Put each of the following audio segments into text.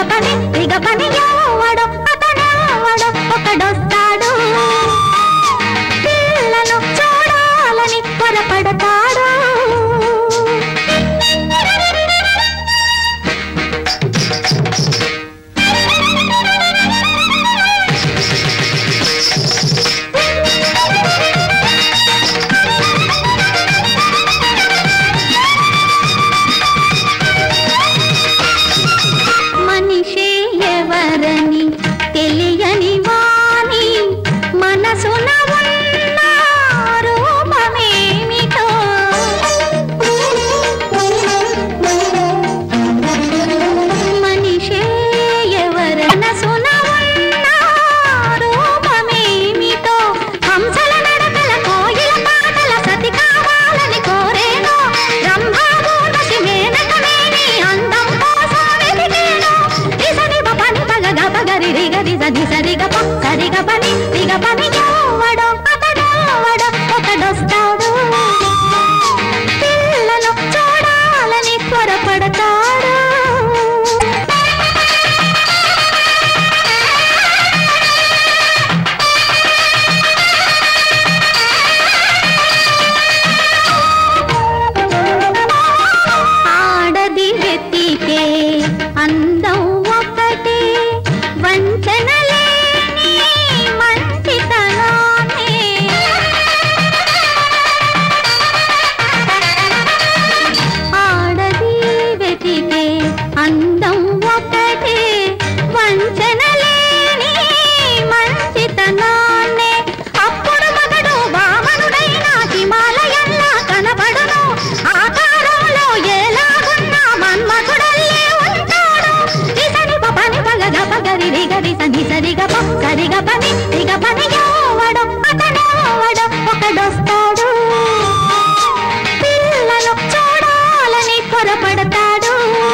పని రిగ పని ఎవడో అతనెవడో ఒకడొస్తాడు పిల్లను చూడాలని త్వరపడతాడు మనిషి ఎవరని తెలియని వాని మనసున ఉన్న రూపమేమిటో మనిషి ఎవరి మనసున ఉన్న రూపమేమిటో హంసల నడకల కోయిల పాటల సతి కావాలని కోరేనో రంభా ఊర్వశి మేనకమేని అందం కోసం వెతికేనో దిశని పని పగ పగరి రిగ దిశ దిశ రిగ సరిగ పని రిగ పని ఎవడో అతడెవడో ఒకడొస్తాడు పిల్లను చూడాలని త్వరపడతాడు ఆడది వెతికే అందం ఒకటి వంచన లేని మంచితనాన్ని ఆడది వెతికే అందం ఒకటి వంచన లేని మంచితనాన్ని అప్పుడు మగడు వామనుడైన హిమాలయంలా కనబడును ఆకారంలో ఎలాగున్నా మన్మథుడల్లే ఉంటాడు దిశని పని పగ పగరి రిగ దిశ దిశ రిగ సరిగ పని రిగ పని ఎవడో అతనెవడో ఒకడొస్తాడు పిల్లను చూడాలని త్వరపడతాడు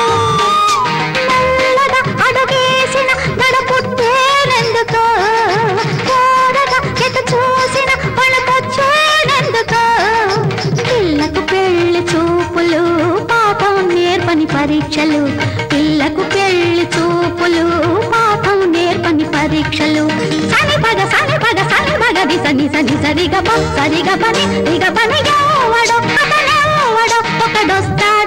మెల్లగా అడుగేసిన నడపుట్టేనెందుకో కోరగా ఎటు చూసిన పణకొచ్చేనెందుకో పిల్లకు పెళ్లి చూపులు పాపం నేర్పని పరీక్షలు పిల్లకు పెళ్లి చూపులు పాపం నేర్పని పరీక్షలు సని పగ దిశ నిశ నిశ రిగ సరిగ పని రిగ పని ఎవడో అతనెవడో ఒకడొస్తాడు